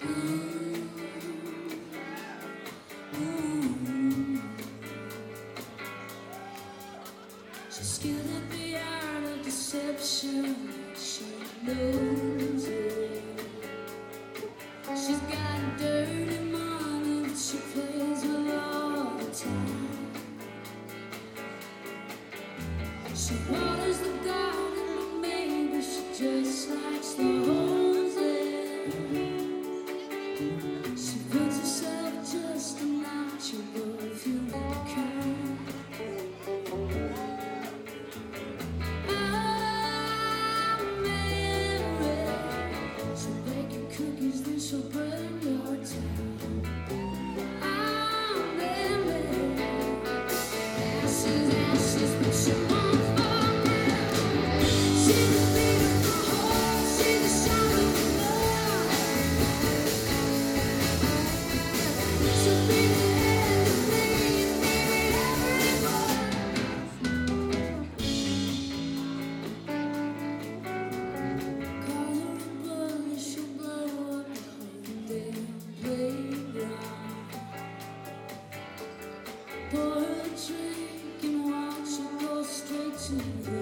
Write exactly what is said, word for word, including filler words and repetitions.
She's skilled at the art of deception. She knows it. She's got dirty money that she plays with all the time. She waters the garden, but maybe she just likes the holes in. She puts herself just a notch above humankind. I'm married. She'll bake your cookies, then she'll burn your town. I'm married. Ashes, ashes, but she won't forget. She's the beat of the heart, she's the shout of the love. She'll be the end of me, maybe everyone. Call her a bully, she'll blow up the whole damn playground. Pour her a drink and watch her go straight to the